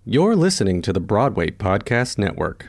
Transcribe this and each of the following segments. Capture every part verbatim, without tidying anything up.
You're listening to the Broadway Podcast Network.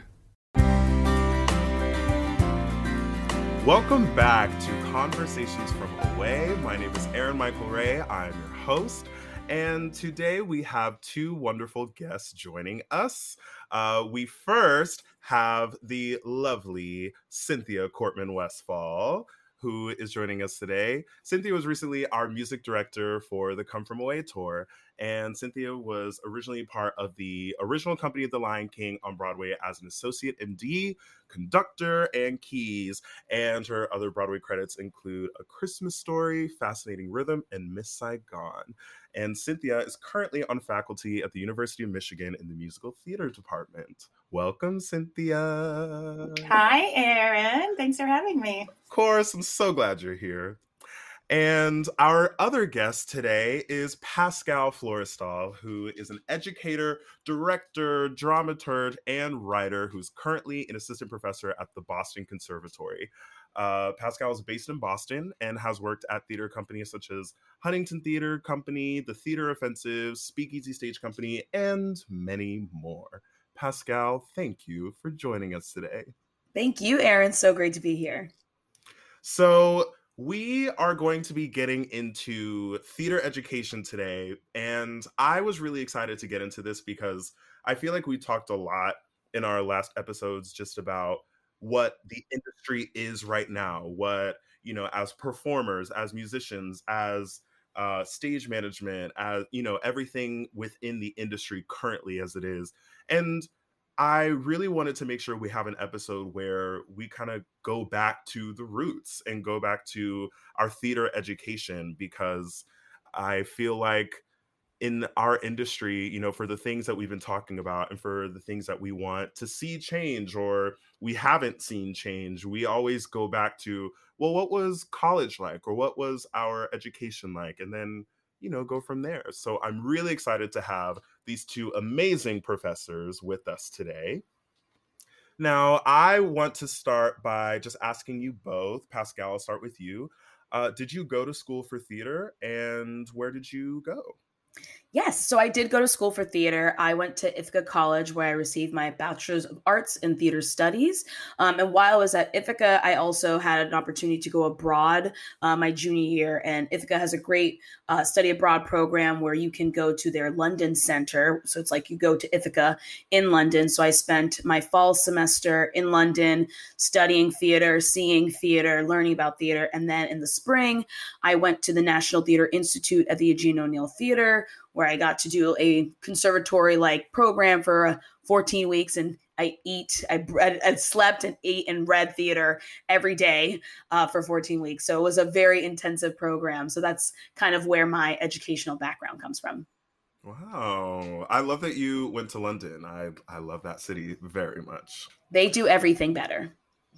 Welcome back to Conversations from Away. My name is Aaron Michael Ray. I'm your host. And today we have two wonderful guests joining us. Uh, we first have the lovely Cynthia Cortman Westfall, who is joining us today. Cynthia was recently our music director for the Come From Away tour, and Cynthia was originally part of the original company of The Lion King on Broadway as an associate M D, conductor, and keys. And her other Broadway credits include A Christmas Story, Fascinating Rhythm, and Miss Saigon. And Cynthia is currently on faculty at the University of Michigan in the musical theater department. Welcome, Cynthia. Hi, Aaron. Thanks for having me. Of course, I'm so glad you're here. And our other guest today is Pascal Florestal, who is an educator, director, dramaturg, and writer who's currently an assistant professor at the Boston Conservatory. Uh, Pascal is based in Boston and has worked at theater companies such as Huntington Theater Company, The Theater Offensive, Speakeasy Stage Company, and many more. Pascal, thank you for joining us today. Thank you, Aaron. So great to be here. So we are going to be getting into theater education today, and I was really excited to get into this because I feel like we talked a lot in our last episodes just about what the industry is right now, what, you know, as performers, as musicians, as uh, stage management, as, you know, everything within the industry currently as it is. And I really wanted to make sure we have an episode where we kind of go back to the roots and go back to our theater education, because I feel like in our industry, you know, for the things that we've been talking about and for the things that we want to see change or we haven't seen change, we always go back to, well, what was college like, or what was our education like? And then, you know, go from there. So I'm really excited to have these two amazing professors with us today. Now, I want to start by just asking you both. Pascal, I'll start with you. Uh, did you go to school for theater, and where did you go? Yes, so I did go to school for theater. I went to Ithaca College, where I received my Bachelor's of Arts in Theater Studies. Um, and while I was at Ithaca, I also had an opportunity to go abroad uh, my junior year. And Ithaca has a great uh, study abroad program where you can go to their London center. So it's like you go to Ithaca in London. So I spent my fall semester in London studying theater, seeing theater, learning about theater. And then in the spring, I went to the National Theater Institute at the Eugene O'Neill Theater, where I got to do a conservatory-like program for fourteen weeks, and I eat, I, I slept and ate and read theater every day uh, for fourteen weeks. So it was a very intensive program. So that's kind of where my educational background comes from. Wow. I love that you went to London. I, I love that city very much. They do everything better.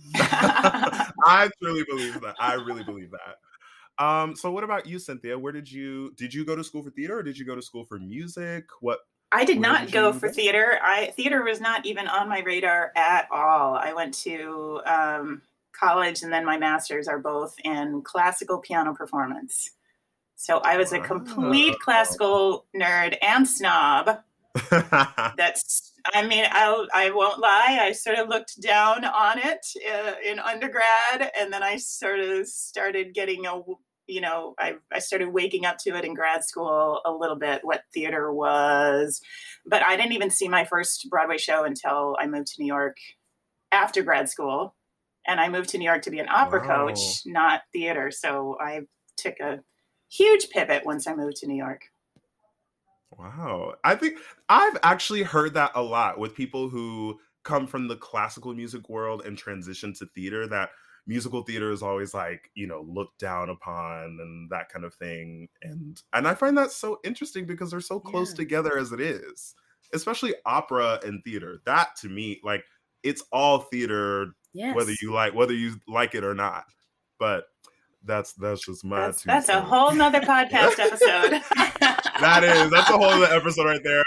I truly believe that. I really believe that. Um, so what about you, Cynthia? Where did you, did you go to school for theater, or did you go to school for music? What? I did not did go you for go? theater. I theater was not even on my radar at all. I went to um, college, and then my master's are both in classical piano performance. So I was Wow. a complete classical nerd and snob. That's, I mean, I, I won't lie. I sort of looked down on it uh, in undergrad, and then I sort of started getting a, you know, I, I started waking up to it in grad school a little bit, what theater was. But I didn't even see my first Broadway show until I moved to New York after grad school. And I moved to New York to be an opera Wow. coach, not theater. So I took a huge pivot once I moved to New York. Wow. I think I've actually heard that a lot with people who come from the classical music world and transition to theater, that musical theater is always like, you know, looked down upon and that kind of thing. And and I find that so interesting because they're so close Yeah. together as it is, especially opera and theater. That to me, like, it's all theater, Yes. whether you like whether you like it or not. But that's that's just my That's, two that's a cents. whole nother podcast episode. That is, that's a whole other episode right there.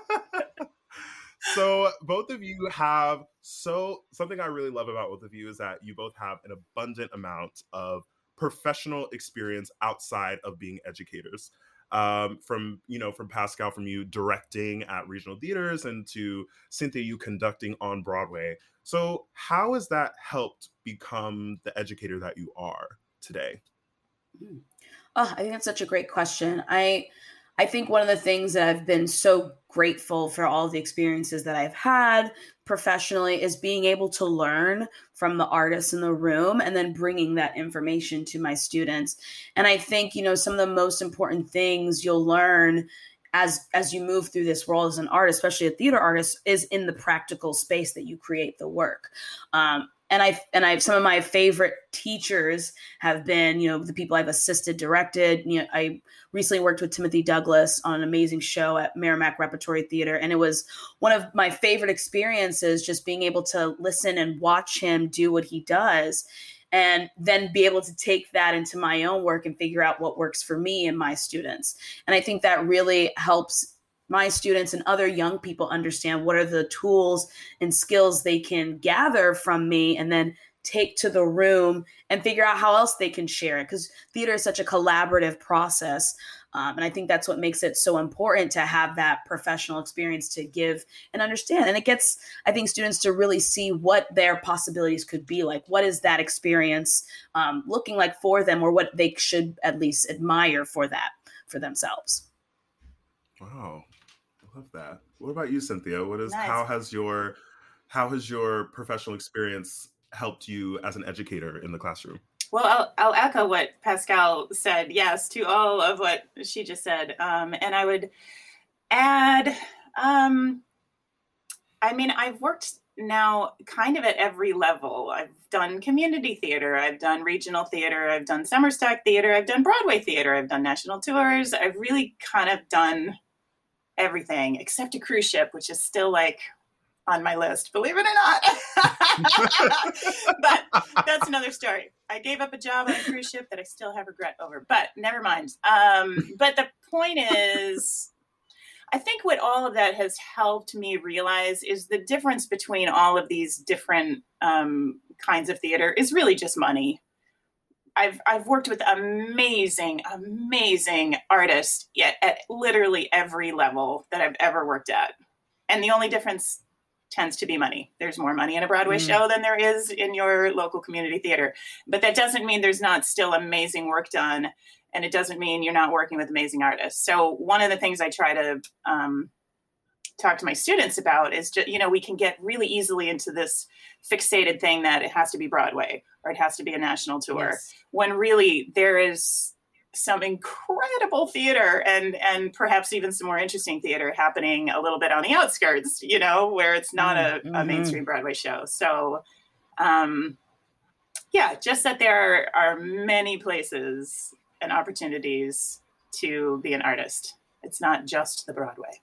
So both of you have, so something I really love about both of you is that you both have an abundant amount of professional experience outside of being educators. um, from, you know, from Pascal, from you directing at regional theaters, and to Cynthia, you conducting on Broadway. So how has that helped become the educator that you are today? Oh, I think that's such a great question. I I think one of the things that I've been so grateful for all the experiences that I've had professionally is being able to learn from the artists in the room and then bringing that information to my students. And I think, you know, some of the most important things you'll learn as as you move through this world as an artist, especially a theater artist, is in the practical space that you create the work. Um, and I and I some of my favorite teachers have been, you know, the people I've assisted, directed. You know, I recently worked with Timothy Douglas on an amazing show at Merrimack Repertory Theater, and it was one of my favorite experiences, just being able to listen and watch him do what he does, and then be able to take that into my own work and figure out what works for me and my students. And I think that really helps my students and other young people understand what are the tools and skills they can gather from me and then take to the room and figure out how else they can share it. Because theater is such a collaborative process. Um, and I think that's what makes it so important to have that professional experience to give and understand. And it gets, I think, students to really see what their possibilities could be like. What is that experience um, looking like for them, or what they should at least admire for that, for themselves. Wow. I love that. What about you, Cynthia? What is, Nice. how has your, how has your professional experience helped you as an educator in the classroom? Well, I'll, I'll echo what Pascal said. Yes, to all of what she just said. Um, and I would add, um, I mean, I've worked now kind of at every level. I've done community theater. I've done regional theater. I've done summer stock theater. I've done Broadway theater. I've done national tours. I've really kind of done everything except a cruise ship, which is still like on my list, believe it or not. But that's another story. I gave up a job on a cruise ship that I still have regret over, but never mind. Um, but the point is, I think what all of that has helped me realize is the difference between all of these different um, kinds of theater is really just money. I've I've worked with amazing, amazing artists at, at literally every level that I've ever worked at. And the only difference tends to be money. There's more money in a Broadway mm. show than there is in your local community theater. But that doesn't mean there's not still amazing work done. And it doesn't mean you're not working with amazing artists. So one of the things I try to um, talk to my students about is, just, you know, we can get really easily into this fixated thing that it has to be Broadway or it has to be a national tour, yes. when really there is some incredible theater and and perhaps even some more interesting theater happening a little bit on the outskirts, you know, where it's not a, mm-hmm. a mainstream Broadway show. So, um, yeah, just that there are many places and opportunities to be an artist. It's not just the Broadway.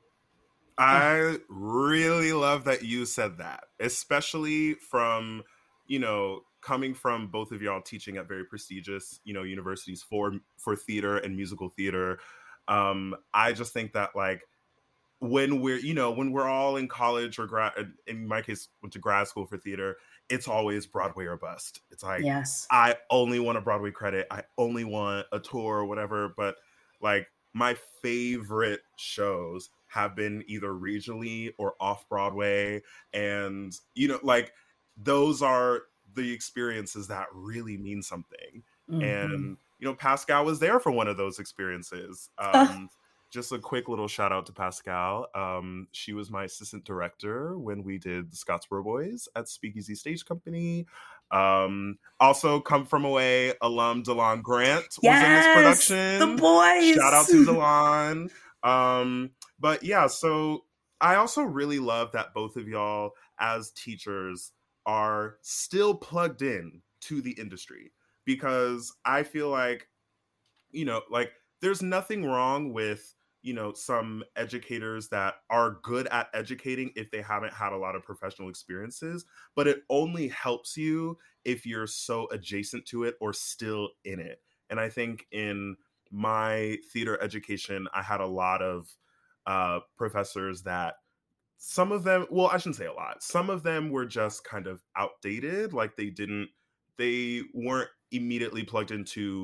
I really love that you said that, especially from, you know, coming from both of y'all teaching at very prestigious, you know, universities for for theater and musical theater. Um, I just think that, like, when we're, you know, when we're all in college or grad, in my case, went to grad school for theater, it's always Broadway or bust. It's like, yes, I only want a Broadway credit. I only want a tour or whatever. But like, my favorite shows have been either regionally or off Broadway. And, you know, like, those are the experiences that really mean something. Mm-hmm. And, you know, Pascal was there for one of those experiences. Um, just a quick little shout out to Pascal. Um, she was my assistant director when we did the Scottsboro Boys at Speakeasy Stage Company. Um, also, Come From Away alum Delon Grant yes, was in this production. The boys. Shout out to Delon. Um, but yeah, so I also really love that both of y'all as teachers are still plugged in to the industry, because I feel like, you know, like, there's nothing wrong with, you know, some educators that are good at educating if they haven't had a lot of professional experiences, but it only helps you if you're so adjacent to it or still in it. And I think in my theater education, I had a lot of uh, professors that some of them, well, I shouldn't say a lot. Some of them were just kind of outdated. Like, they didn't, they weren't immediately plugged into, you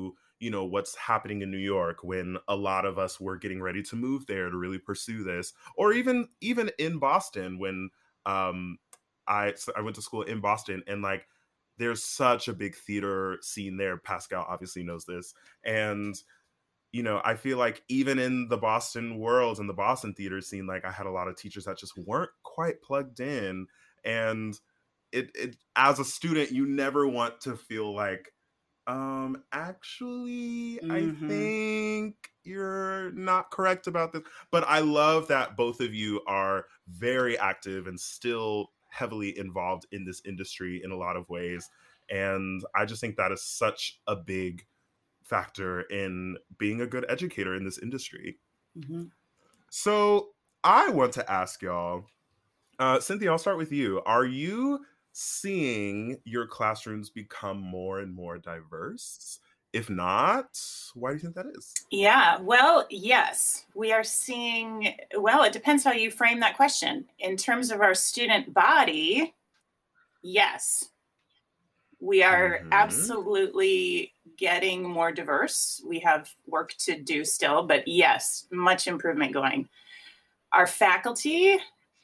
you know, what's happening in New York when a lot of us were getting ready to move there to really pursue this, or even even in Boston when um, I so I went to school in Boston, and like there's such a big theater scene there. Pascal obviously knows this, and you know, I feel like even in the Boston world and the Boston theater scene, like I had a lot of teachers that just weren't quite plugged in, and it it as a student, you never want to feel like, um, actually, Mhm. I think you're not correct about this. But I love that both of you are very active and still heavily involved in this industry in a lot of ways. And I just think that is such a big factor in being a good educator in this industry. Mhm. So I want to ask y'all, uh, Cynthia, I'll start with you. Are you seeing your classrooms become more and more diverse? If not, why do you think that is? Yeah, well, yes, we are seeing, well, it depends how you frame that question. In terms of our student body, yes, we are Mhm. absolutely getting more diverse. We have work to do still, but yes, much improvement going. Our faculty,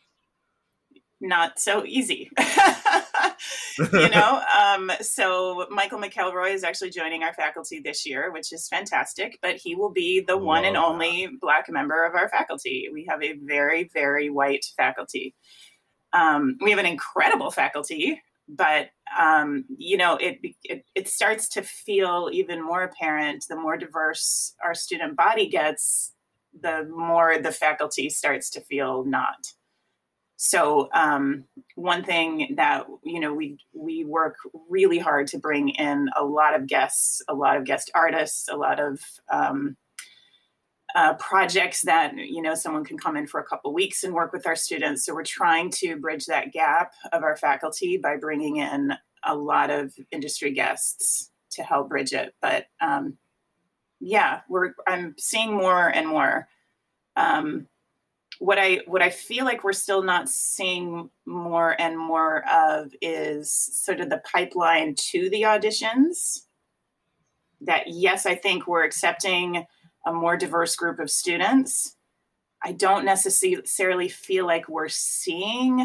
not so easy. you know, um, so Michael McElroy is actually joining our faculty this year, which is fantastic, but he will be the one and Love only Black member of our faculty. We have a very, very white faculty. Um, we have an incredible faculty, but, um, you know, it, it, it starts to feel even more apparent the more diverse our student body gets, the more the faculty starts to feel not. So um, one thing that, you know, we we work really hard to bring in a lot of guests, a lot of guest artists, a lot of um, uh, projects that, you know, someone can come in for a couple weeks and work with our students. So we're trying to bridge that gap of our faculty by bringing in a lot of industry guests to help bridge it. But um, yeah, we're I'm seeing more and more. Um, What I what I feel like we're still not seeing more and more of is sort of the pipeline to the auditions. That yes, I think we're accepting a more diverse group of students. I don't necessarily feel like we're seeing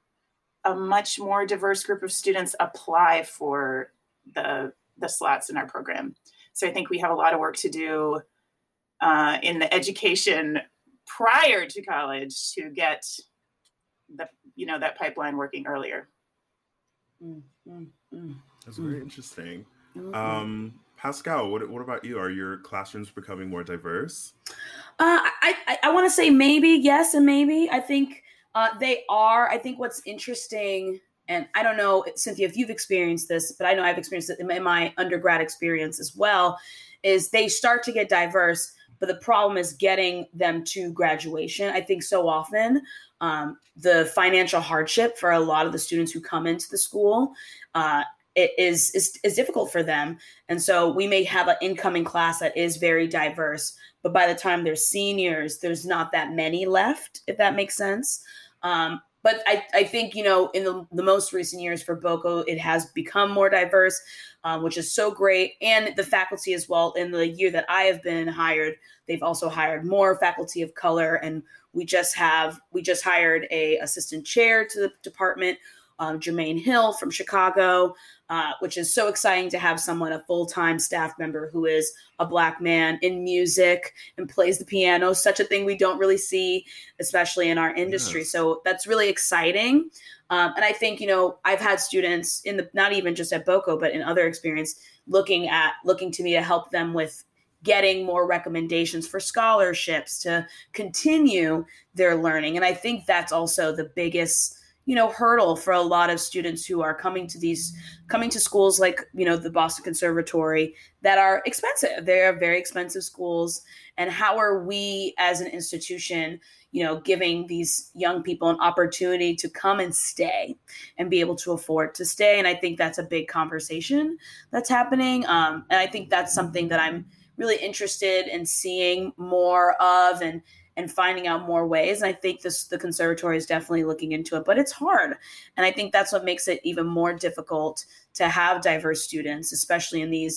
a much more diverse group of students apply for the the slots in our program. So I think we have a lot of work to do uh, in the education prior to college to get the, you know, that pipeline working earlier. Mm, mm, mm, That's mm. very interesting. Mhm. Um, Pascal, what what about you? Are your classrooms becoming more diverse? Uh, I, I, I want to say maybe yes and maybe. I think uh, they are. I think what's interesting, and I don't know, Cynthia, if you've experienced this, but I know I've experienced it in my undergrad experience as well, is they start to get diverse, but the problem is getting them to graduation. I think so often um, the financial hardship for a lot of the students who come into the school uh, it is, is is difficult for them. And so we may have an incoming class that is very diverse, but by the time they're seniors, there's not that many left, if that makes sense. Um, but I, I think, you know, in the, the most recent years for BOCO, it has become more diverse, um, which is so great. And the faculty as well, in the year that I have been hired, they've also hired more faculty of color. And we just have, we just hired a assistant chair to the department, um, Jermaine Hill from Chicago, uh, which is so exciting to have someone, a full-time staff member who is a Black man in music and plays the piano, such a thing we don't really see, especially in our industry. Yes. So that's really exciting. Um, and I think, you know, I've had students in the, not even just at BOCO, but in other experience, looking at, looking to me to help them with getting more recommendations for scholarships to continue their learning. And I think that's also the biggest, you know, hurdle for a lot of students who are coming to these, coming to schools like, you know, the Boston Conservatory that are expensive. They are very expensive schools. And how are we as an institution, you know, giving these young people an opportunity to come and stay and be able to afford to stay? And I think that's a big conversation that's happening. Um, and I think that's something that I'm really interested in seeing more of and and finding out more ways. And I think this the conservatory is definitely looking into it, but it's hard. And I think that's what makes it even more difficult to have diverse students, especially in these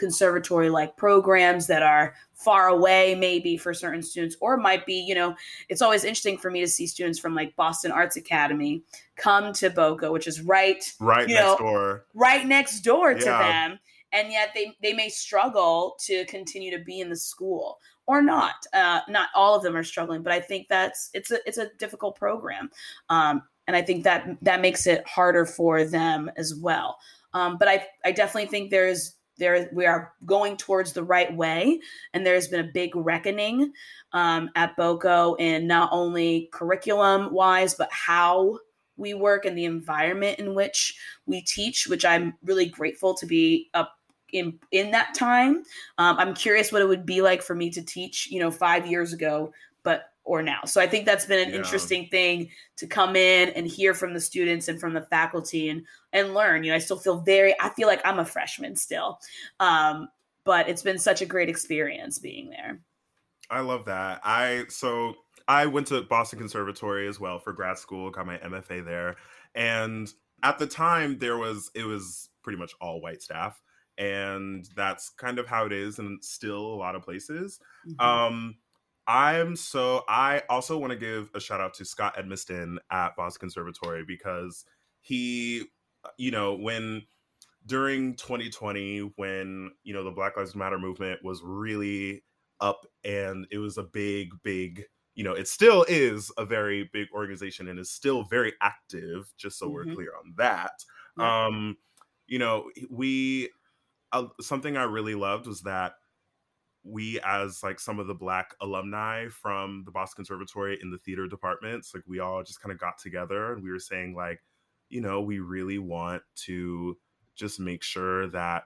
conservatory like programs that are far away maybe for certain students, or it might be, you know, it's always interesting for me to see students from like Boston Arts Academy come to Boca, which is right, right you next know, door, right next door to Yeah. them. And yet they, they may struggle to continue to be in the school or not. Uh, not all of them are struggling, but I think that's, it's a, it's a difficult program. Um, and I think that that makes it harder for them as well. Um, but I, I definitely think there's, there, we are going towards the right way. And there's been a big reckoning um, at BOCO in not only curriculum wise, but how we work and the environment in which we teach, which I'm really grateful to be up in, in that time. Um, I'm curious what it would be like for me to teach, you know, five years ago, but, or now. So I think that's been an Yeah. interesting thing to come in and hear from the students and from the faculty and, and learn. You know, I still feel very, I feel like I'm a freshman still. Um, but it's been such a great experience being there. I love that. I, so I went to Boston Conservatory as well for grad school, got my M F A there. And at the time there was, it was pretty much all white staff. And that's kind of how it is and still a lot of places. Mm-hmm. Um, I'm so, I also want to give a shout out to Scott Edmiston at Boston Conservatory because he, you know, when during twenty twenty, when, you know, the Black Lives Matter movement was really up and it was a big, big, you know, it still is a very big organization and is still very active, just so Mm-hmm. we're clear on that. Yeah. Um, you know, we, uh, something I really loved was that we, as like some of the Black alumni from the Boston Conservatory in the theater departments, like we all just kind of got together and we were saying like, you know, we really want to just make sure that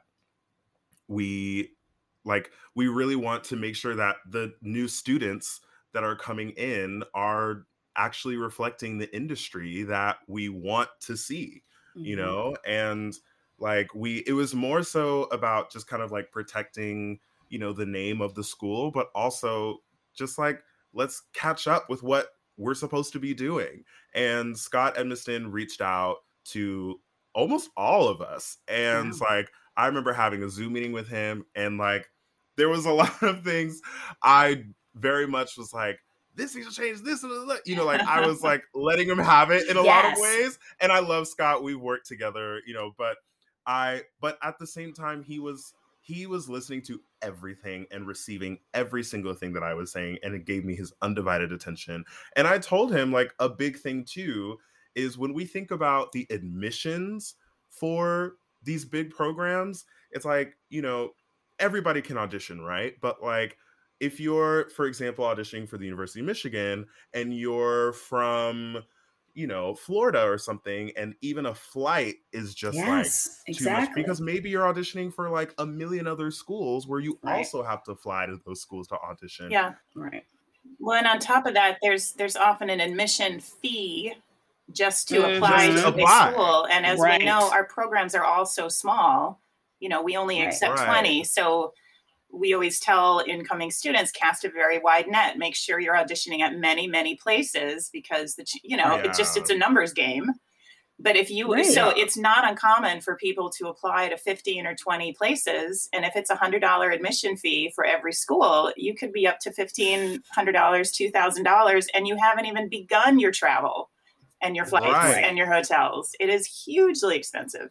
we like, we really want to make sure that the new students that are coming in are actually reflecting the industry that we want to see, Mm-hmm. you know? And like we, it was more so about just kind of like protecting, you know, the name of the school, but also just like, let's catch up with what we're supposed to be doing. And Scott Edmiston reached out to almost all of us. And Wow. like, I remember having a Zoom meeting with him and like, there was a lot of things I very much was like, this needs to change this, and that. You know, like I was like letting him have it in a lot of Yes. ways. And I love Scott. We worked together, you know, but I, but at the same time, he was, he was listening to everything and receiving every single thing that I was saying. And it gave me his undivided attention. And I told him like a big thing too, is when we think about the admissions for these big programs, it's like, you know, everybody can audition, right? But like, if you're, for example, auditioning for the University of Michigan and you're from, you know, Florida or something, and even a flight is just Yes, like too much exactly. because maybe you're auditioning for like a million other schools where you Right. also have to fly to those schools to audition. Yeah. Right. Well, and on top of that, there's there's often an admission fee just to Mhm. apply Just to to a apply. school. And as Right. we know, our programs are all so small. You know, we only Right. accept Right. twenty. So we always tell incoming students, cast a very wide net. Make sure you're auditioning at many, many places because, the ch- you know, it just, Yeah. it's a numbers game. But if you, Right. so Yeah. it's not uncommon for people to apply to fifteen or twenty places. And if it's a one hundred dollars admission fee for every school, you could be up to fifteen hundred dollars, two thousand dollars, and you haven't even begun your travel and your flights Right. and your hotels. It is hugely expensive.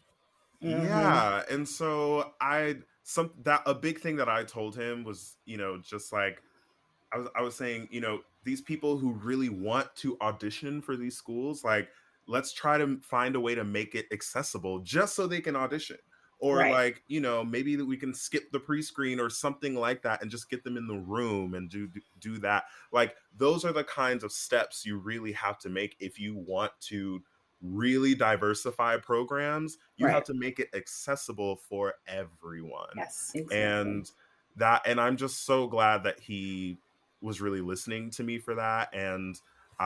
Mhm. Yeah. And so I, some, that a big thing that I told him was, you know, just like, I was, I was saying, you know, these people who really want to audition for these schools, like, let's try to find a way to make it accessible just so they can audition. Or Right. like, you know, maybe that we can skip the pre-screen or something like that and just get them in the room and do, do do that. Like, those are the kinds of steps you really have to make if you want to really diversify programs. You Right. have to make it accessible for everyone. Yes. Exactly. And that, and I'm just so glad that he was really listening to me for that. And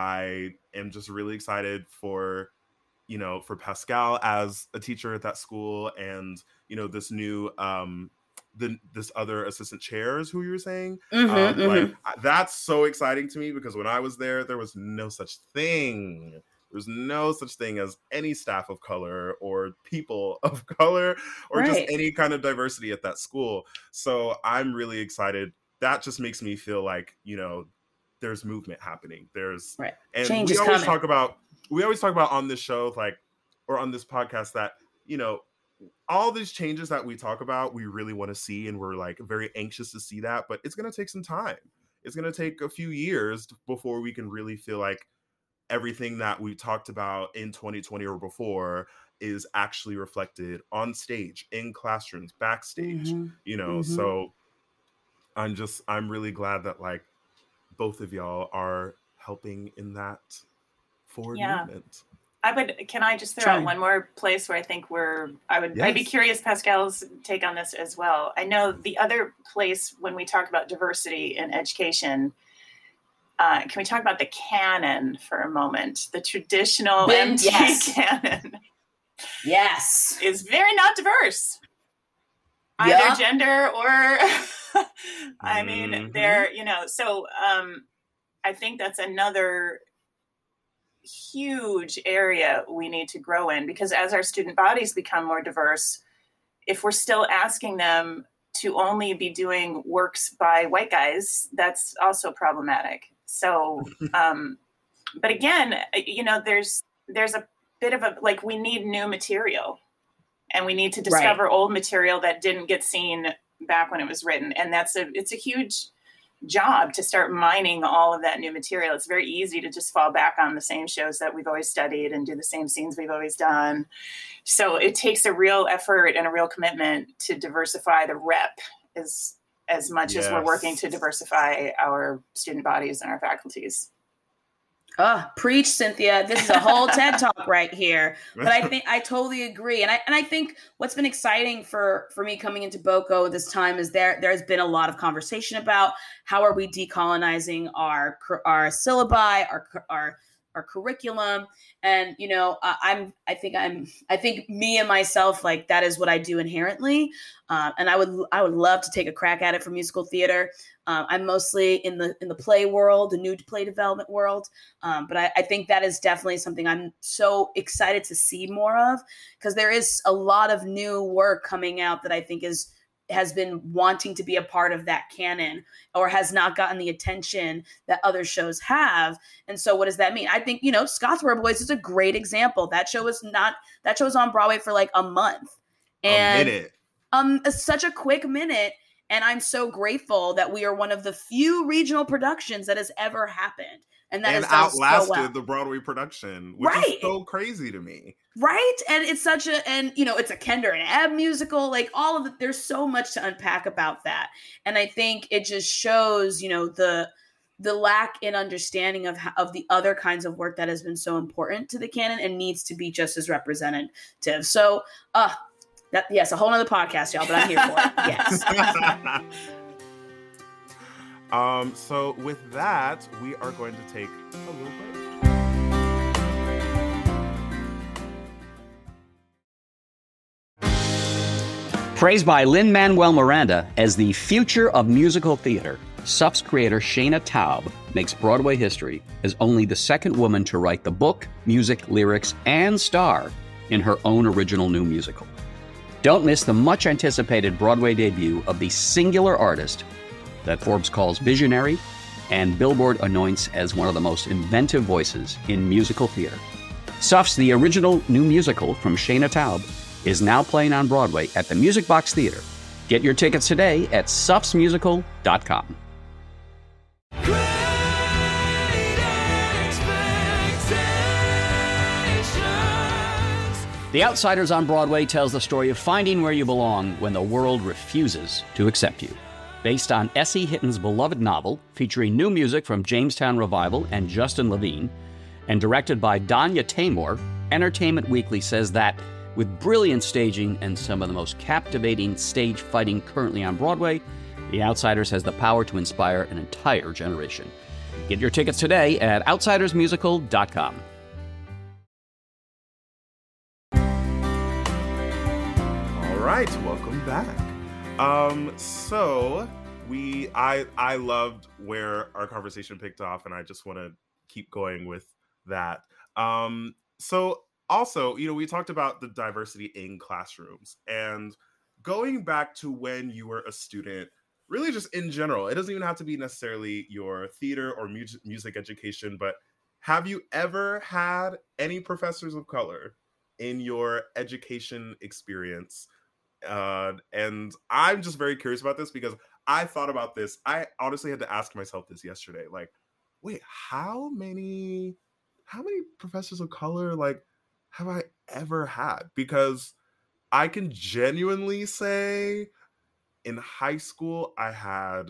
I am just really excited for, you know, for Pascal as a teacher at that school, and, you know, this new, um, the, this other assistant chairs who you were saying, Mhm, um, mhm. like I- that's so exciting to me because when I was there, there was no such thing There's no such thing as any staff of color or people of color or Right. just any kind of diversity at that school. So I'm really excited. That just makes me feel like, you know, there's movement happening. There's Right. and Change we is always coming. talk about we always talk about on this show, like, or on this podcast, that, you know, all these changes that we talk about, we really want to see, and we're like very anxious to see that, but it's going to take some time. It's going to take a few years before we can really feel like everything that we talked about in twenty twenty or before is actually reflected on stage, in classrooms, backstage, Mhm. you know. Mhm. So I'm just, I'm really glad that like both of y'all are helping in that forward Yeah. movement. I would, can I just throw Try. out one more place where I think we're, I would, I'd be Yes. curious Pascal's take on this as well. I know the other place when we talk about diversity in education, uh, can we talk about the canon for a moment? The traditional Been- M T yes. canon Yes. is very not diverse. Either Yeah. gender or, I mean, Mhm. they're, you know, so um, I think that's another huge area we need to grow in, because as our student bodies become more diverse, if we're still asking them to only be doing works by white guys, that's also problematic. So, um, but again, you know, there's there's a bit of a, like, we need new material, and we need to discover Right. old material that didn't get seen back when it was written, and that's a it's a huge job to start mining all of that new material. It's very easy to just fall back on the same shows that we've always studied and do the same scenes we've always done. So it takes a real effort and a real commitment to diversify the rep as as much as we're Yes. working to diversify our student bodies and our faculties. Oh, preach, Cynthia. This is a whole TED talk right here. But I think I totally agree. And I and I think what's been exciting for, for me coming into BOCO this time is there there's been a lot of conversation about how are we decolonizing our our syllabi, our our our curriculum. And, you know, uh, I'm, I think I'm, I think me and myself, like that is what I do inherently. Um, and I would, I would love to take a crack at it for musical theater. Um, I'm mostly in the, in the play world, the new play development world. Um, but I, I think that is definitely something I'm so excited to see more of, because there is a lot of new work coming out that I think is, has been wanting to be a part of that canon, or has not gotten the attention that other shows have. And so what does that mean? I think, you know, Scottsboro Boys is a great example. That show was not, that show was on Broadway for like a month. And a minute. um, it's such a quick minute. And I'm so grateful that we are one of the few regional productions that has ever happened. And that and has done outlasted so well. the Broadway production, which Right. is so crazy to me. Right. And it's such a, and you know, it's a Kender and Ebb musical, like all of it. There's so much to unpack about that. And I think it just shows, you know, the, the lack in understanding of, of the other kinds of work that has been so important to the canon and needs to be just as representative. So, uh, that, yes, a whole nother podcast, y'all, but I'm here for it. Yes. um, so with that, we are going to take a little break. Praised by Lin-Manuel Miranda as the future of musical theater, S U F's creator Shana Taub makes Broadway history as only the second woman to write the book, music, lyrics, and star in her own original new musical. Don't miss the much-anticipated Broadway debut of the singular artist that Forbes calls visionary and Billboard anoints as one of the most inventive voices in musical theater. S U F's The Original New Musical from Shana Taub is now playing on Broadway at the Music Box Theater. Get your tickets today at sufs musical dot com. The Outsiders on Broadway tells the story of finding where you belong when the world refuses to accept you. Based on S E. Hitton's beloved novel, featuring new music from Jamestown Revival and Justin Levine, and directed by Danya Taymor, Entertainment Weekly says that with brilliant staging and some of the most captivating stage fighting currently on Broadway, The Outsiders has the power to inspire an entire generation. Get your tickets today at outsiders musical dot com. All right, welcome back. Um, so we, I, I loved where our conversation picked off, and I just want to keep going with that. Um, so also, you know, we talked about the diversity in classrooms, and going back to when you were a student, really just in general, it doesn't even have to be necessarily your theater or mu- music education, but have you ever had any professors of color in your education experience? Uh, and I'm just very curious about this because I thought about this. I honestly had to ask myself this yesterday. Like, wait, how many, how many professors of color, like, have I ever had? Because I can genuinely say in high school, I had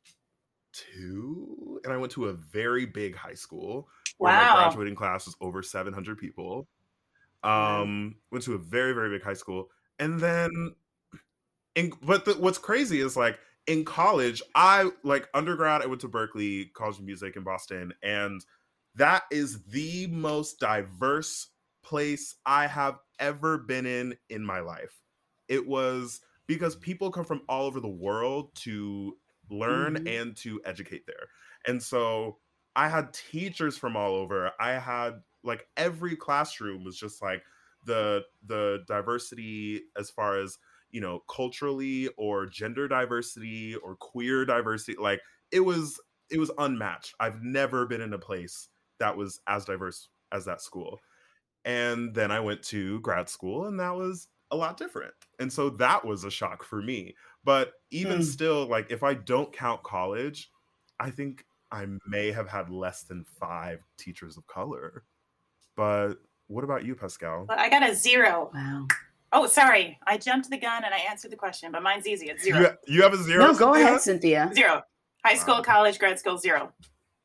two, and I went to a very big high school where Wow. my graduating class was over seven hundred people. Um, went to a very, very big high school. And then, in, but the, what's crazy is like in college, I like undergrad, I went to Berklee College of Music in Boston, and that is the most diverse place I have ever been in in my life. It was because people come from all over the world to learn mm-hmm. and to educate there. And so I had teachers from all over. I had like every classroom was just like the the diversity as far as, you know, culturally or gender diversity or queer diversity. Like it was it was unmatched. I've never been in a place that was as diverse as that school. And then I went to grad school, and that was a lot different. And so that was a shock for me. But even mm. still, like if I don't count college, I think I may have had less than five teachers of color. But what about you, Pascal? Well, I got a zero. Wow. Oh, sorry. I jumped the gun and I answered the question, but mine's easy. It's zero. You, you have a zero? No, go Cynthia? ahead, Cynthia. Zero. High school, wow. college, grad school, zero.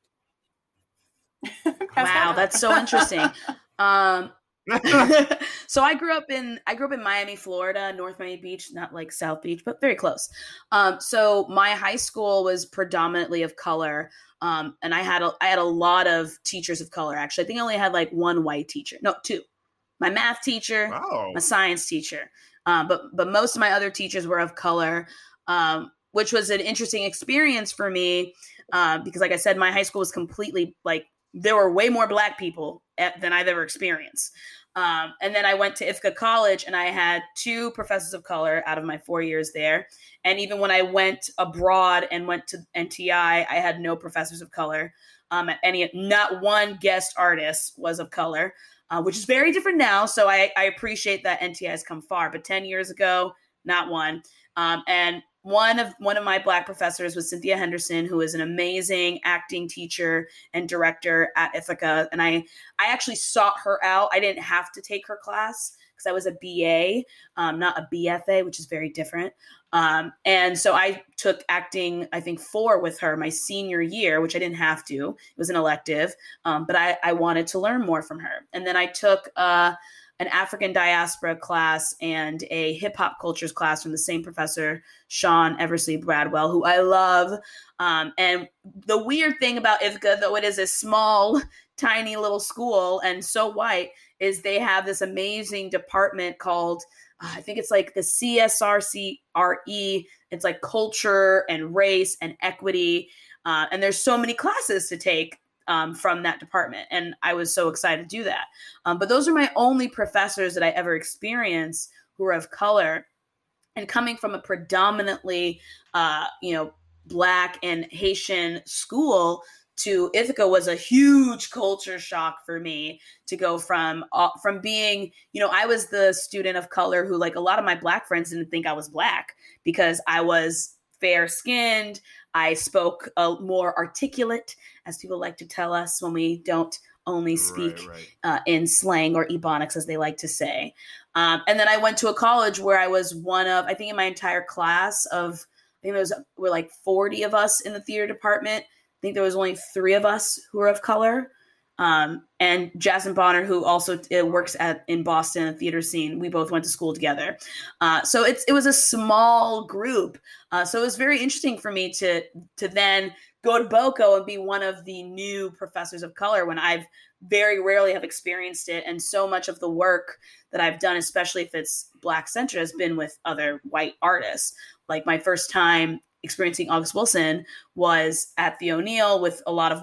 Wow, that's so interesting. Um, so I grew up in I grew up in Miami, Florida, North Miami Beach, not like South Beach, but very close. Um, so my high school was predominantly of color, um, and I had a, I had a lot of teachers of color. Actually, I think I only had like one white teacher, no, two. My math teacher, wow. my science teacher, um, but but most of my other teachers were of color, um, which was an interesting experience for me uh, because, like I said, my high school was completely like. There were way more Black people at, than I've ever experienced. Um, and then I went to Ithaca College, and I had two professors of color out of my four years there. And even when I went abroad and went to N T I, I had no professors of color. Um, at any, not one guest artist was of color, uh, which is very different now. So I, I appreciate that N T I has come far. But ten years ago, not one. Um, and One of one of my Black professors was Cynthia Henderson, who is an amazing acting teacher and director at Ithaca. And I, I actually sought her out. I didn't have to take her class because I was a B A, um, not a B F A, which is very different. Um, and so I took acting, I think, four with her my senior year, which I didn't have to. It was an elective, um, but I, I wanted to learn more from her. And then I took uh, an African diaspora class and a hip hop cultures class from the same professor, Sean Eversley Bradwell, who I love. Um, and the weird thing about Ithaca, though it is a small, tiny little school and so white, is they have this amazing department called, uh, I think it's like the C S R C R E. It's like culture and race and equity. Uh, and there's so many classes to take Um, from that department. And I was so excited to do that. Um, but those are my only professors that I ever experienced who are of color. And coming from a predominantly, uh, you know, Black and Haitian school to Ithaca was a huge culture shock for me to go from, uh, from being, you know, I was the student of color who, like, a lot of my Black friends didn't think I was Black because I was fair skinned. I spoke uh, more articulate, as people like to tell us when we don't only speak right, right. Uh, in slang or ebonics, as they like to say. Um, and then I went to a college where I was one of, I think in my entire class of, I think there was, were like forty of us in the theater department. I think there was only three of us who were of color. Um, and Jasmine Bonner, who also uh, works at in Boston, the theater scene. We both went to school together. Uh, so it's it was a small group. Uh, so it was very interesting for me to to then go to BOCO and be one of the new professors of color when I've very rarely have experienced it. And so much of the work that I've done, especially if it's Black centered, has been with other white artists. Like my first time experiencing August Wilson was at the O'Neill with a lot of white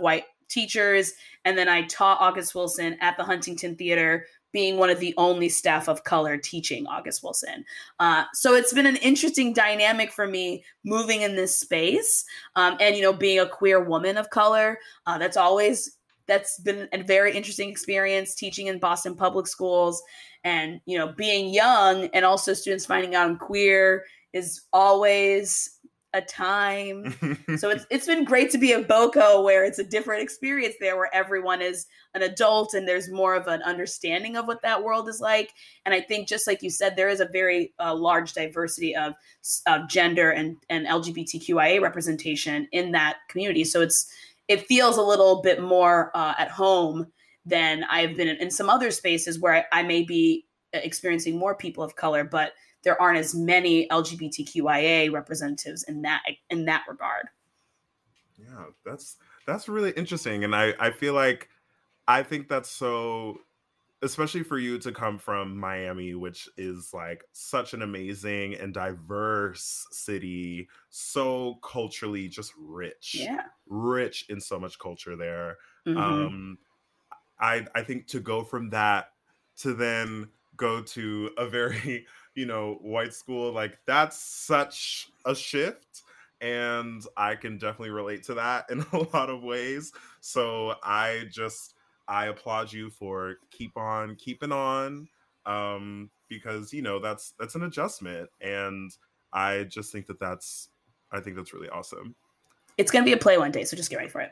teachers, and then I taught August Wilson at the Huntington Theater, being one of the only staff of color teaching August Wilson. Uh, so it's been an interesting dynamic for me moving in this space. Um, and, you know, being a queer woman of color, uh, that's always, that's been a very interesting experience, teaching in Boston public schools, and, you know, being young and also students finding out I'm queer is always a time. So it's it's been great to be at BOCO, where it's a different experience there, where everyone is an adult and there's more of an understanding of what that world is like. And I think, just like you said, there is a very uh, large diversity of of gender and and L G B T Q I A representation in that community. So it's it feels a little bit more uh, at home than I've been in, in some other spaces where I, I may be experiencing more people of color, but there aren't as many L G B T Q I A representatives in that in that regard. Yeah, that's that's really interesting. And I, I feel like I think that's so, especially for you to come from Miami, which is like such an amazing and diverse city, so culturally just rich. Yeah. Rich in so much culture there. Mm-hmm. Um I I think to go from that to then go to a very you know, white school, like that's such a shift. And I can definitely relate to that in a lot of ways. So I just, I applaud you for keep on keeping on, um, because, you know, that's, that's an adjustment. And I just think that that's, I think that's really awesome. It's going to be a play one day, so just get ready for it.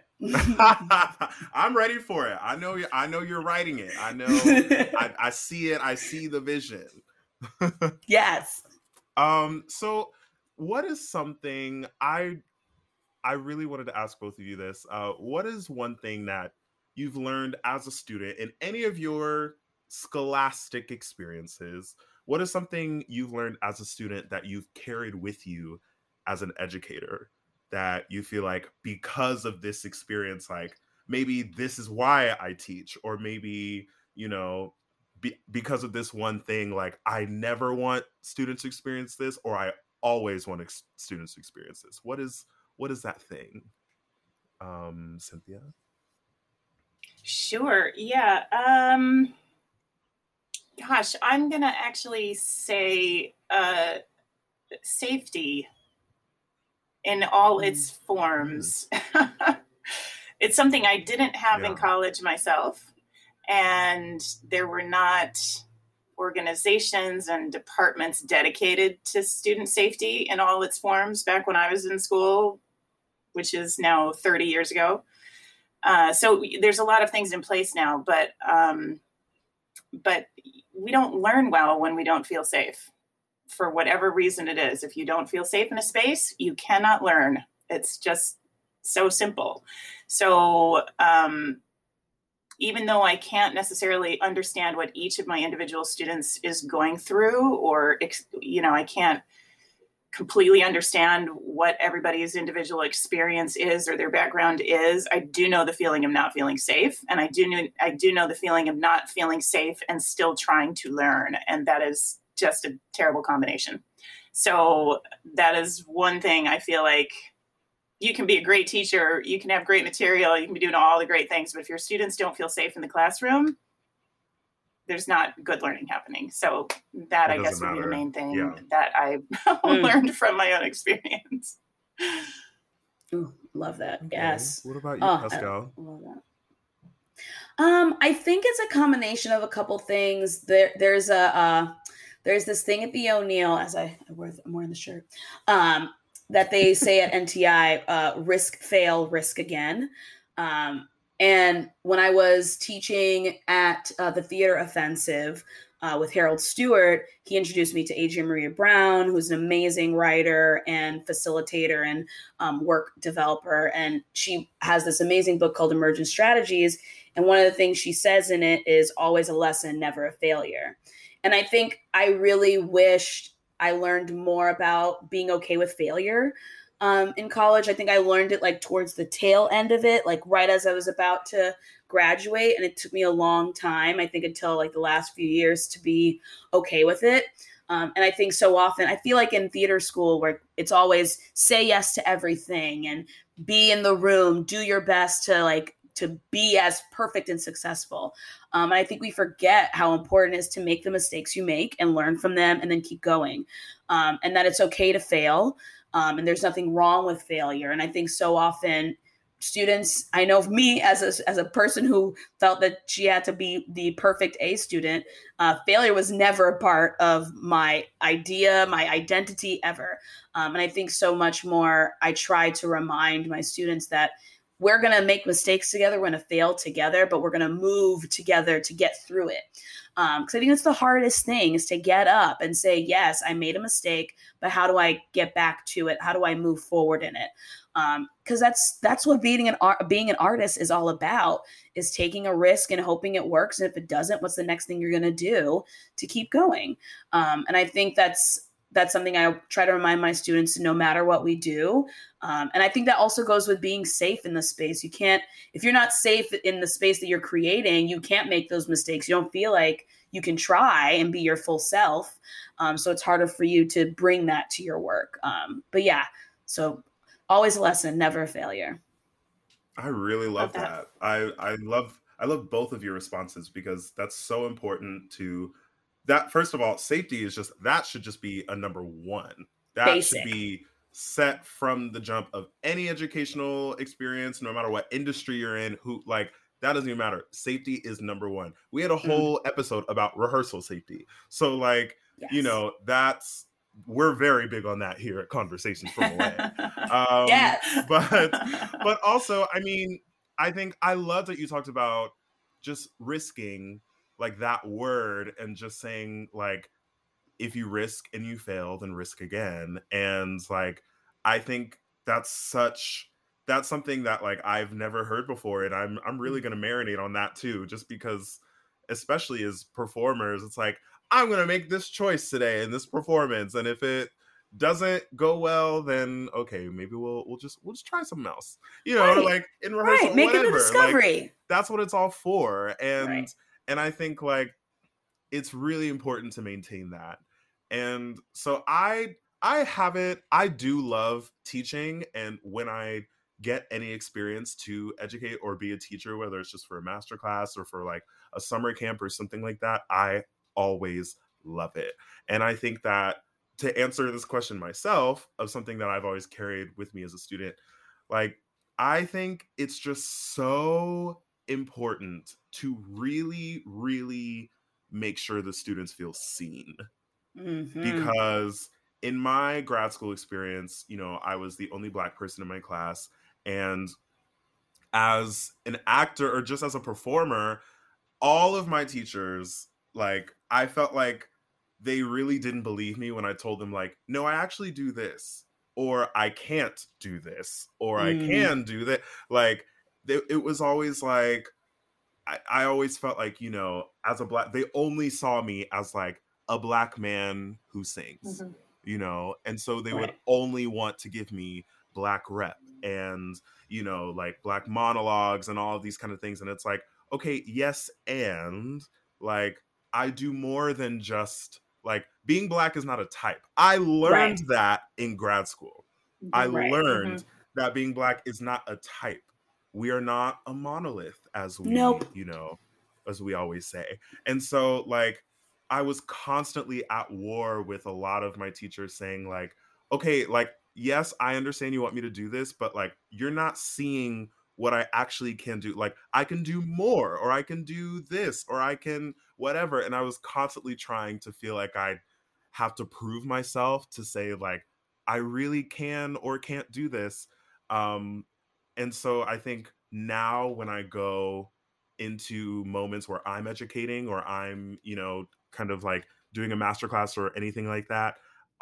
I'm ready for it. I know, I know you're writing it. I know, I, I see it. I see the vision. Yes. Um, so what is something I I really wanted to ask both of you this. Uh, what is one thing that you've learned as a student in any of your scholastic experiences? What is something you've learned as a student that you've carried with you as an educator that you feel like because of this experience, like maybe this is why I teach, or maybe, you know, Be- because of this one thing, like I never want students to experience this, or I always want ex- students to experience this. What is what is that thing, um, Cynthia? Sure. Yeah. Um, gosh, I'm gonna actually say uh, safety in all its forms. Mm. It's something I didn't have yeah. in college myself. And there were not organizations and departments dedicated to student safety in all its forms back when I was in school, which is now thirty years ago. Uh, so there's a lot of things in place now, but um, but we don't learn well when we don't feel safe, for whatever reason it is. If you don't feel safe in a space, you cannot learn. It's just so simple. So um, even though I can't necessarily understand what each of my individual students is going through, or, you know, I can't completely understand what everybody's individual experience is or their background is, I do know the feeling of not feeling safe. And I do know, I do know the feeling of not feeling safe and still trying to learn. And that is just a terrible combination. So that is one thing I feel like. You can be a great teacher, you can have great material, you can be doing all the great things, but if your students don't feel safe in the classroom, there's not good learning happening. So that, I guess, would be the main thing yeah. that I learned from my own experience. Ooh, love that. Okay. Yes. What about you, oh, Pascal? I love that. Um, I think it's a combination of a couple things. There, there's a uh, there's this thing at the O'Neill, as I, I wear, I'm wearing the shirt. Um, that they say at N T I, uh, risk, fail, risk again. Um, and when I was teaching at uh, the Theater Offensive uh, with Harold Stewart, he introduced me to Adrienne Maria Brown, who's an amazing writer and facilitator and um, work developer. And she has this amazing book called Emergent Strategies. And one of the things she says in it is always a lesson, never a failure. And I think I really wished I learned more about being okay with failure um, in college. I think I learned it like towards the tail end of it, like right as I was about to graduate. And it took me a long time, I think until like the last few years, to be okay with it. Um, and I think so often, I feel like in theater school where it's always say yes to everything and be in the room, do your best to like, to be as perfect and successful. Um, and I think we forget how important it is to make the mistakes you make and learn from them and then keep going. Um, and that it's okay to fail. Um, and there's nothing wrong with failure. And I think so often students, I know of me as a, as a person who felt that she had to be the perfect A student, uh, failure was never a part of my idea, my identity ever. Um, and I think so much more, I try to remind my students that we're going to make mistakes together, we're going to fail together, but we're going to move together to get through it. Um, because I think that's the hardest thing, is to get up and say, yes, I made a mistake, but how do I get back to it? How do I move forward in it? Um, because that's that's what being an art, being an artist is all about, is taking a risk and hoping it works. And if it doesn't, what's the next thing you're going to do to keep going? Um, and I think that's that's something I try to remind my students, no matter what we do. Um, and I think that also goes with being safe in the space. You can't, if you're not safe in the space that you're creating, you can't make those mistakes. You don't feel like you can try and be your full self. Um, so it's harder for you to bring that to your work. Um, but yeah, so always a lesson, never a failure. I really love, Love that. that. I, I love, I love both of your responses, because that's so important to that. First of all, safety is just, that should just be a number one. That Basic. should be set from the jump of any educational experience, no matter what industry you're in, who like, that doesn't even matter. Safety is number one. We had a whole mm. episode about rehearsal safety. So like, yes. you know, that's, we're very big on that here at Conversations from Away. Um, yes. But, but also, I mean, I think I love that you talked about just risking, like that word, and just saying like, if you risk and you fail, then risk again. And like, I think that's such, that's something that like I've never heard before. And I'm, I'm really going to marinate on that too, just because, especially as performers, it's like, I'm going to make this choice today in this performance. And if it doesn't go well, then okay, maybe we'll, we'll just, we'll just try something else, you know, right. like in rehearsal, right. Making whatever. a discovery. Like, that's what it's all for. And, right. and I think like, it's really important to maintain that. And so I, I haven't, I do love teaching. And when I get any experience to educate or be a teacher, whether it's just for a master class or for like a summer camp or something like that, I always love it. And I think that to answer this question myself, of something that I've always carried with me as a student, like, I think it's just so important to really, really make sure the students feel seen. Mm-hmm. Because in my grad school experience, you know, I was the only Black person in my class. And as an actor or just as a performer, all of my teachers, like, I felt like they really didn't believe me when I told them like, no, I actually do this, or I can't do this, or mm. I can do that. Like, they, it was always like, I, I always felt like, you know, as a Black, they only saw me as like a Black man who sings, mm-hmm. you know? And so they right. would only want to give me Black rep and, you know, like Black monologues and all of these kind of things. And it's like, okay, yes. And like, I do more than just like, being Black is not a type. I learned right. that in grad school. I right. learned mm-hmm. that being Black is not a type. We are not a monolith, as we, nope. you know, as we always say. And so like, I was constantly at war with a lot of my teachers saying like, okay, like, yes, I understand you want me to do this, but like, you're not seeing what I actually can do. Like, I can do more, or I can do this, or I can whatever. And I was constantly trying to feel like I'd have to prove myself to say like, I really can or can't do this. Um, and so I think now when I go into moments where I'm educating or I'm, you know, kind of like doing a masterclass or anything like that,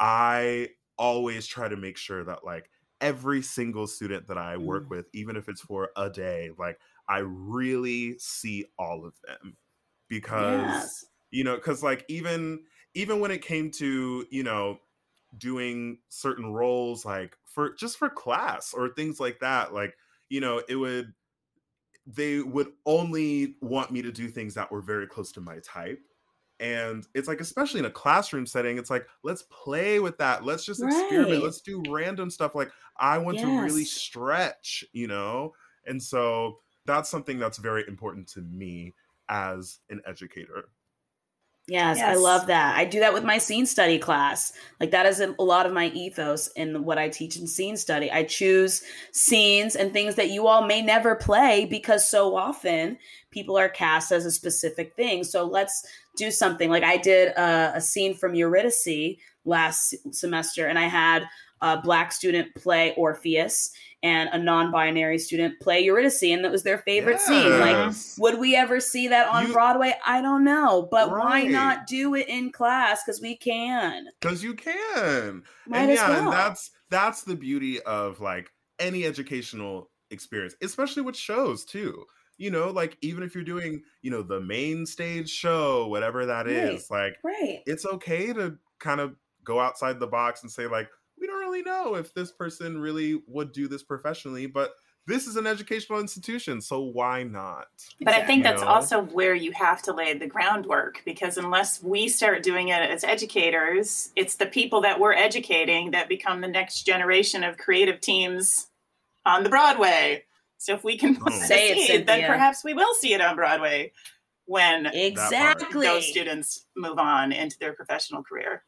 I always try to make sure that like every single student that I work mm. with, even if it's for a day, like I really see all of them, because, yes. you know, because like even, even when it came to, you know, doing certain roles, like for just for class or things like that, like, you know, it would, they would only want me to do things that were very close to my type. And it's like, especially in a classroom setting, it's like, let's play with that. Let's just right. experiment. Let's do random stuff. Like, I want yes. to really stretch, you know? And so that's something that's very important to me as an educator. Yes, Yes. I love that. I do that with my scene study class. Like that is a a lot of my ethos in what I teach in scene study. I choose scenes and things that you all may never play because so often people are cast as a specific thing. So let's do something. Like I did a, a scene from Eurydice last semester, and I had a Black student play Orpheus and a non-binary student play Eurydice, and that was their favorite scene. Like, Yes. would we ever see that on You- Broadway? I don't know, but why Right. not do it in class? Because we can. Because you can. Might and as yeah, well. and that's that's the beauty of like any educational experience, especially with shows too. You know, like even if you're doing, you know, the main stage show, whatever that is, like Right. it's okay to kind of go outside the box and say like, we don't really know if this person really would do this professionally, but this is an educational institution, so why not? But I think You that's know? also where you have to lay the groundwork, because unless we start doing it as educators, it's the people that we're educating that become the next generation of creative teams on the Broadway. So if we can put Oh. the Say it, seed, then Cynthia. perhaps we will see it on Broadway when Exactly. those students move on into their professional career.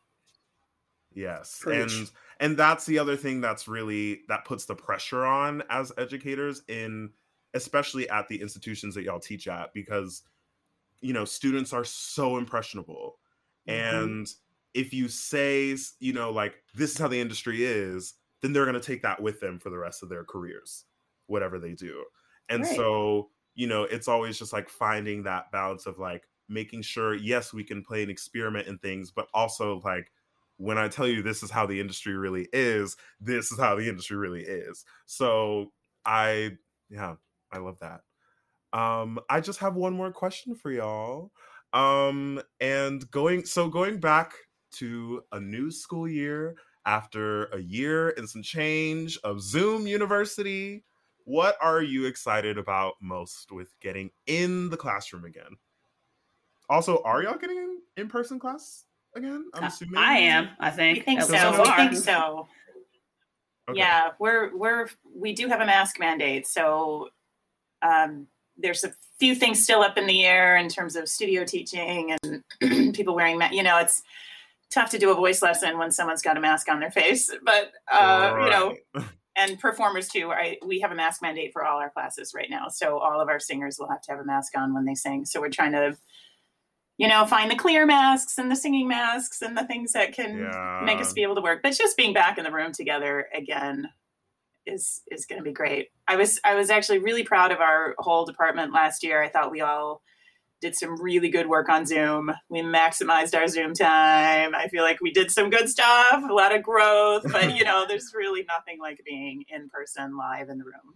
Yes. Preach. And and that's the other thing that's really that puts the pressure on as educators in especially at the institutions that y'all teach at, because you know, students are so impressionable. Mhm. And if you say, you know, like this is how the industry is, then they're going to take that with them for the rest of their careers, whatever they do. And Right. so, you know, it's always just like finding that balance of like making sure, yes, we can play and experiment in things, but also like when I tell you this is how the industry really is, this is how the industry really is. So I, yeah, I love that. Um, I just have one more question for y'all. Um, and going, so going back to a new school year after a year and some change of Zoom University, what are you excited about most with getting in the classroom again? Also, are y'all getting in in-person class again? I'm assuming I am, I We think. think at so. least so We far. think so. Okay. Yeah, we're we're we do have a mask mandate, so um, there's a few things still up in the air in terms of studio teaching and people wearing ma- you know, it's tough to do a voice lesson when someone's got a mask on their face, but uh, you know, Right. and performers too. Right, we have a mask mandate for all our classes right now, so all of our singers will have to have a mask on when they sing. So we're trying to, you know, find the clear masks and the singing masks and the things that can Yeah. make us be able to work. But just being back in the room together again is is going to be great. I was I was actually really proud of our whole department last year. I thought we all did some really good work on Zoom. We maximized our Zoom time. I feel like we did some good stuff, a lot of growth, but you know, there's really nothing like being in person live in the room.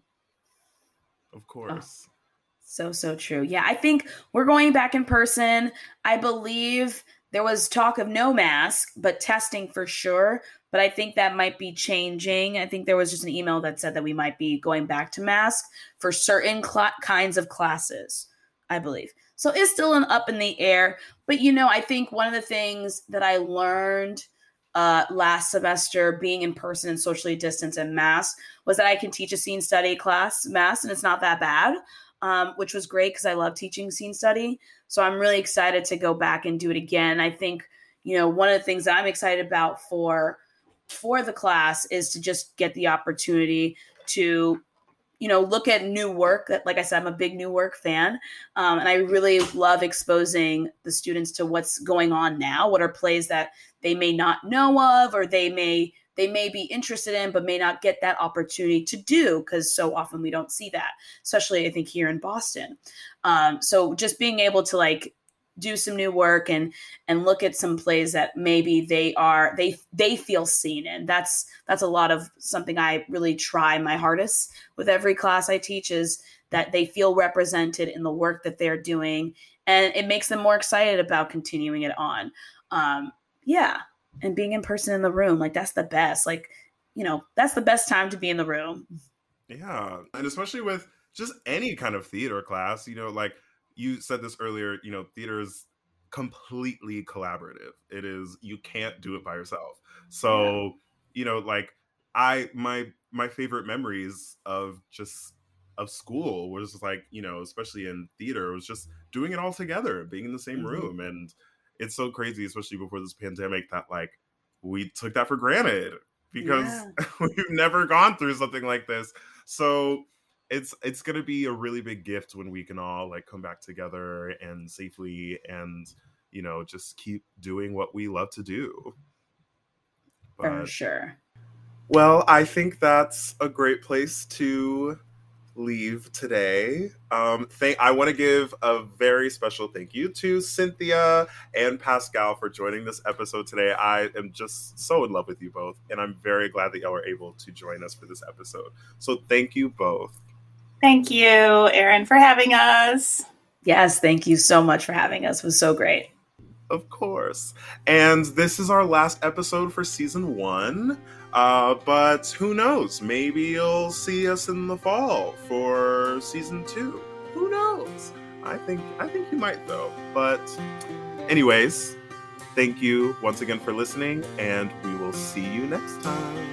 Of course. So, so true. Yeah, I think we're going back in person. I believe there was talk of no mask, but testing for sure. But I think that might be changing. I think there was just an email that said that we might be going back to mask for certain cl- kinds of classes, I believe. So it's still an up in the air. But, you know, I think one of the things that I learned uh, last semester being in person and socially distanced and masked was that I can teach a scene study class masked, and it's not that bad. Um, which was great because I love teaching scene study. So I'm really excited to go back and do it again. I think, you know, one of the things that I'm excited about for for the class is to just get the opportunity to, you know, look at new work. That, like I said, I'm a big new work fan. Um, and I really love exposing the students to what's going on now, what are plays that they may not know of, or they may they may be interested in, but may not get that opportunity to do, because so often we don't see that, especially I think here in Boston. Um, so just being able to like do some new work and and look at some plays that maybe they are they they feel seen in. That's that's a lot of something I really try my hardest with every class I teach, is that they feel represented in the work that they're doing, and it makes them more excited about continuing it on. Um, yeah. And being in person in the room, like that's the best. Like, you know, that's the best time to be in the room. Yeah. And especially with just any kind of theater class, you know, like you said this earlier, you know, theater is completely collaborative. It is, you can't do it by yourself. So, yeah. you know, like I, my, my favorite memories of just of school was just like, you know, especially in theater, it was just doing it all together, being in the same mm-hmm. room. And it's so crazy, especially before this pandemic, that like we took that for granted because yeah. we've never gone through something like this. So it's it's gonna be a really big gift when we can all like come back together and safely and, you know, just keep doing what we love to do. But, for sure. Well, I think that's a great place to leave today. Um, thank, I want to give a very special thank you to Cynthia and Pascal for joining this episode today. I am just so in love with you both, and I'm very glad that y'all were able to join us for this episode. So thank you both. Thank you, Erin, for having us. Yes, thank you so much for having us. It was so great. Of course. And this is our last episode for season one. Uh, but who knows? Maybe you'll see us in the fall for season two. Who knows? I think I think you might though. But anyways, thank you once again for listening, and we will see you next time.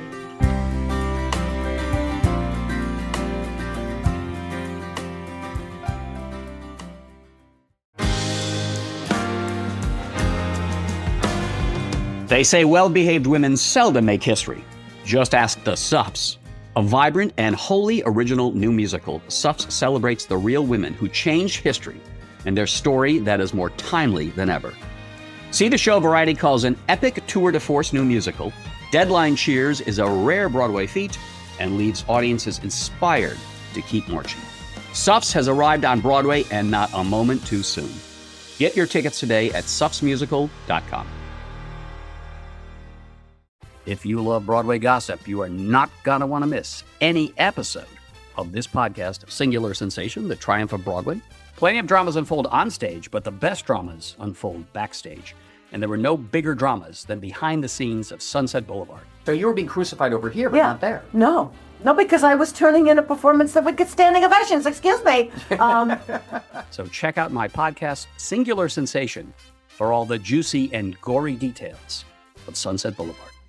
They say well-behaved women seldom make history. Just ask the Suffs. A vibrant and wholly original new musical, Suffs celebrates the real women who changed history and their story that is more timely than ever. See the show Variety calls an epic tour de force new musical. Deadline cheers is a rare Broadway feat and leaves audiences inspired to keep marching. Suffs has arrived on Broadway, and not a moment too soon. Get your tickets today at suffs musical dot com. If you love Broadway gossip, you are not going to want to miss any episode of this podcast of Singular Sensation, The Triumph of Broadway. Plenty of dramas unfold on stage, but the best dramas unfold backstage. And there were no bigger dramas than behind the scenes of Sunset Boulevard. So you were being crucified over here, but yeah. not there. No. No, because I was turning in a performance that would get standing ovations. Excuse me. Um, so check out my podcast, Singular Sensation, for all the juicy and gory details of Sunset Boulevard.